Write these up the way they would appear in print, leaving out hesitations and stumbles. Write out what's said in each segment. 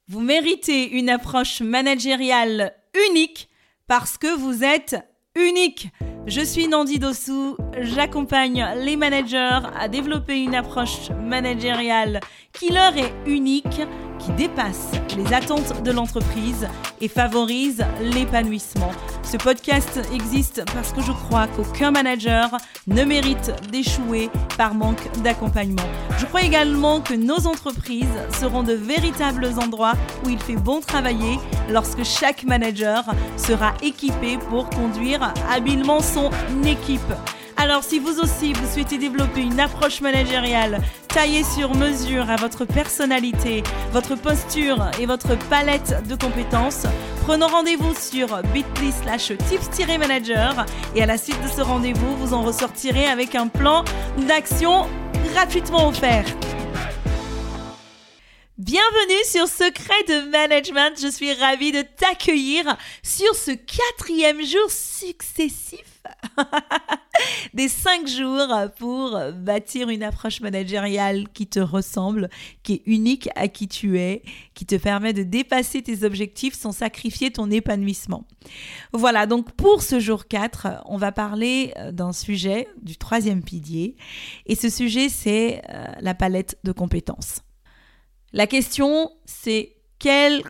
Vous méritez une approche managériale unique parce que vous êtes unique. Je suis Nandi Dossou, j'accompagne les managers à développer une approche managériale qui leur est unique, qui dépasse les attentes de l'entreprise et favorise l'épanouissement. Ce podcast existe parce que je crois qu'aucun manager ne mérite d'échouer par manque d'accompagnement. Je crois également que nos entreprises seront de véritables endroits où il fait bon travailler lorsque chaque manager sera équipé pour conduire habilement son équipe. Alors si vous aussi vous souhaitez développer une approche managériale taillée sur mesure à votre personnalité, votre posture et votre palette de compétences, prenons rendez-vous sur bit.ly/tips-manager et à la suite de ce rendez-vous, vous en ressortirez avec un plan d'action gratuitement offert. Bienvenue sur Secret de Management, je suis ravie de t'accueillir sur ce 4e jour successif des 5 jours pour bâtir une approche managériale qui te ressemble, qui est unique à qui tu es, qui te permet de dépasser tes objectifs sans sacrifier ton épanouissement. Voilà, donc pour ce jour 4, on va parler d'un sujet, du 3e pilier, et ce sujet c'est la palette de compétences. La question, c'est quelle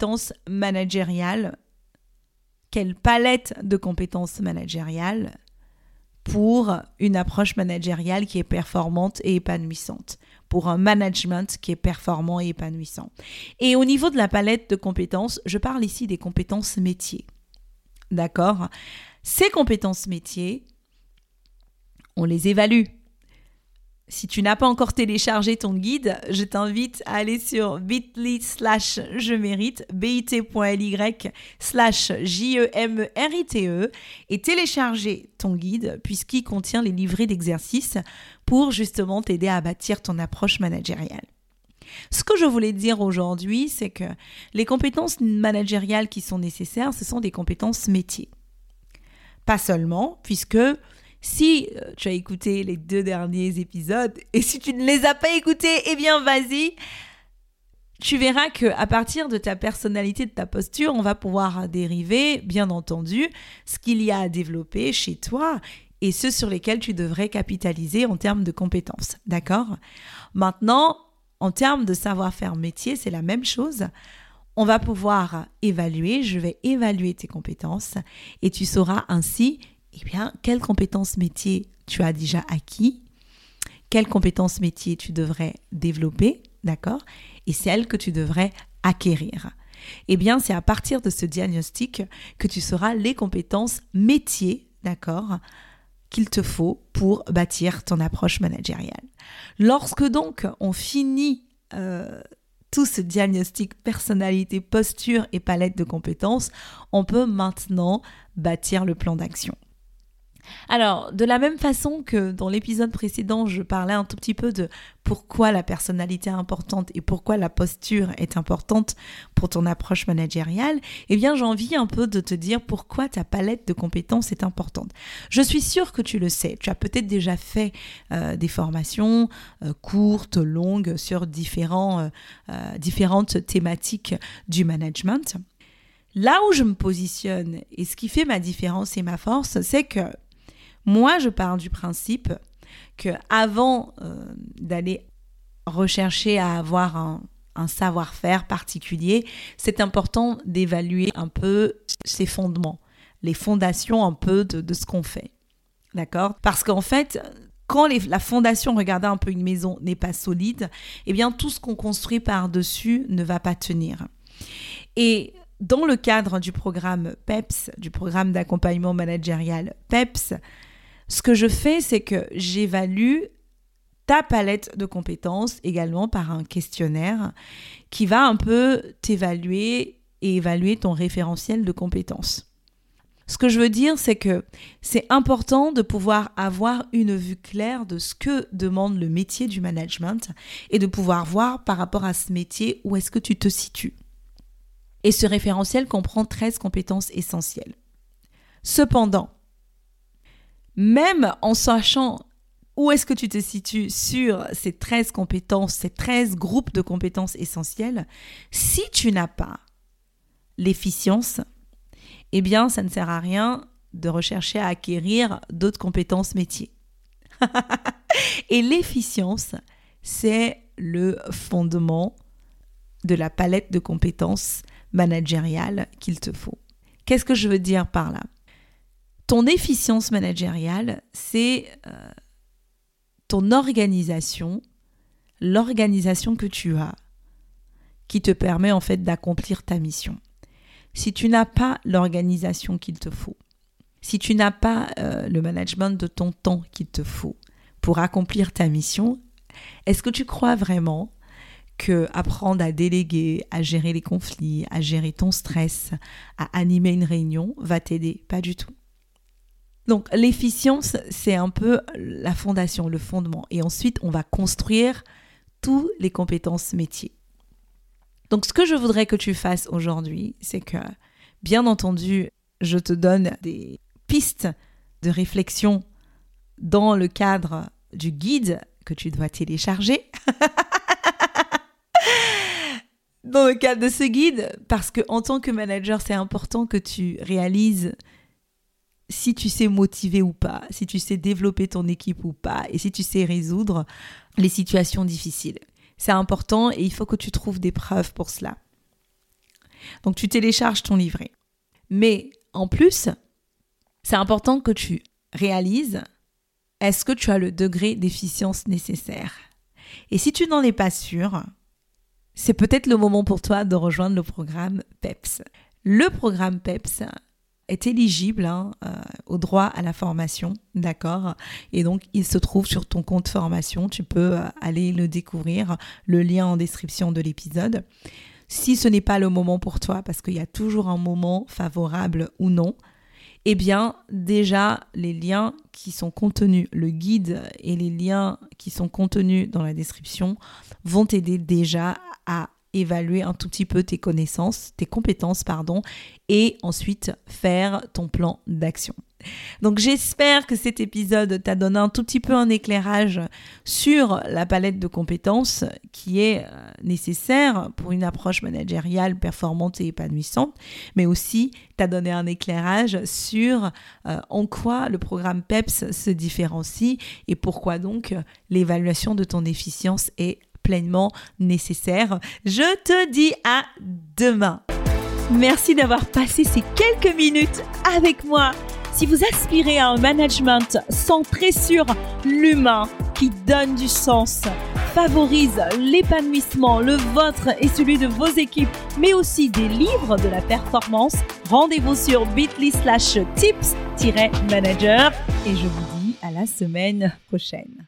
palette de compétences managériales pour une approche managériale qui est performante et épanouissante, pour un management qui est performant et épanouissant. Et au niveau de la palette de compétences, je parle ici des compétences métiers. D'accord ? Ces compétences métiers, on les évalue. Si tu n'as pas encore téléchargé ton guide, je t'invite à aller sur bit.ly/jemérite, bit.ly/JEMERITE et télécharger ton guide puisqu'il contient les livrets d'exercices pour justement t'aider à bâtir ton approche managériale. Ce que je voulais dire aujourd'hui, c'est que les compétences managériales qui sont nécessaires, ce sont des compétences métiers. Pas seulement, puisque si tu as écouté les 2 derniers épisodes et si tu ne les as pas écoutés, eh bien vas-y. Tu verras qu'à partir de ta personnalité, de ta posture, on va pouvoir dériver, bien entendu, ce qu'il y a à développer chez toi et ceux sur lesquels tu devrais capitaliser en termes de compétences. D'accord ? Maintenant, en termes de savoir-faire métier, c'est la même chose. On va pouvoir évaluer, je vais évaluer tes compétences et tu sauras ainsi quelles compétences métiers tu as déjà acquis, quelles compétences métiers tu devrais développer, d'accord, et celles que tu devrais acquérir. C'est à partir de ce diagnostic que tu sauras les compétences métiers, d'accord, qu'il te faut pour bâtir ton approche managériale. Lorsque donc on finit tout ce diagnostic personnalité, posture et palette de compétences, on peut maintenant bâtir le plan d'action. Alors, de la même façon que dans l'épisode précédent, je parlais un tout petit peu de pourquoi la personnalité est importante et pourquoi la posture est importante pour ton approche managériale, j'ai envie un peu de te dire pourquoi ta palette de compétences est importante. Je suis sûre que tu le sais, tu as peut-être déjà fait des formations courtes, longues, sur différentes thématiques du management. Là où je me positionne et ce qui fait ma différence et ma force, c'est que moi, je pars du principe qu'avant d'aller rechercher à avoir un savoir-faire particulier, c'est important d'évaluer un peu ses fondements, les fondations un peu de ce qu'on fait. D'accord ? Parce qu'en fait, quand la fondation, regardez un peu une maison, n'est pas solide, tout ce qu'on construit par-dessus ne va pas tenir. Et dans le cadre du programme PEPS, du programme d'accompagnement managérial PEPS, ce que je fais, c'est que j'évalue ta palette de compétences également par un questionnaire qui va un peu t'évaluer et évaluer ton référentiel de compétences. Ce que je veux dire, c'est que c'est important de pouvoir avoir une vue claire de ce que demande le métier du management et de pouvoir voir par rapport à ce métier où est-ce que tu te situes. Et ce référentiel comprend 13 compétences essentielles. Cependant, même en sachant où est-ce que tu te situes sur ces 13 compétences, ces 13 groupes de compétences essentielles. Si tu n'as pas l'efficience, eh bien, ça ne sert à rien de rechercher à acquérir d'autres compétences métiers. Et l'efficience, c'est le fondement de la palette de compétences managériales qu'il te faut. Qu'est-ce que je veux dire par là ? Ton efficience managériale, c'est ton organisation, l'organisation que tu as, qui te permet en fait d'accomplir ta mission. Si tu n'as pas l'organisation qu'il te faut, si tu n'as pas le management de ton temps qu'il te faut pour accomplir ta mission, est-ce que tu crois vraiment que apprendre à déléguer, à gérer les conflits, à gérer ton stress, à animer une réunion va t'aider? Pas du tout. Donc l'efficience, c'est un peu la fondation, le fondement. Et ensuite, on va construire toutes les compétences métiers. Donc, ce que je voudrais que tu fasses aujourd'hui, c'est que, bien entendu, je te donne des pistes de réflexion dans le cadre du guide que tu dois télécharger. Dans le cadre de ce guide, parce qu'en tant que manager, c'est important que tu réalises si tu sais motiver ou pas, si tu sais développer ton équipe ou pas, et si tu sais résoudre les situations difficiles. C'est important et il faut que tu trouves des preuves pour cela. Donc, tu télécharges ton livret. Mais en plus, c'est important que tu réalises, est-ce que tu as le degré d'efficience nécessaire? Et si tu n'en es pas sûr, c'est peut-être le moment pour toi de rejoindre le programme PEPS. Le programme PEPS est éligible au droit à la formation, d'accord? Et donc, il se trouve sur ton compte formation. Tu peux aller le découvrir, le lien en description de l'épisode. Si ce n'est pas le moment pour toi, parce qu'il y a toujours un moment favorable ou non, eh bien, déjà, les liens qui sont contenus, le guide et les liens qui sont contenus dans la description vont t'aider déjà à évaluer un tout petit peu tes compétences, et ensuite faire ton plan d'action. Donc j'espère que cet épisode t'a donné un tout petit peu un éclairage sur la palette de compétences qui est nécessaire pour une approche managériale performante et épanouissante, mais aussi t'a donné un éclairage sur en quoi le programme PEPS se différencie et pourquoi donc l'évaluation de ton efficience est pleinement nécessaire. Je te dis à demain. Merci d'avoir passé ces quelques minutes avec moi. Si vous aspirez à un management centré sur l'humain qui donne du sens, favorise l'épanouissement, le vôtre et celui de vos équipes, mais aussi des livres de la performance, rendez-vous sur bit.ly/tips-manager et je vous dis à la semaine prochaine.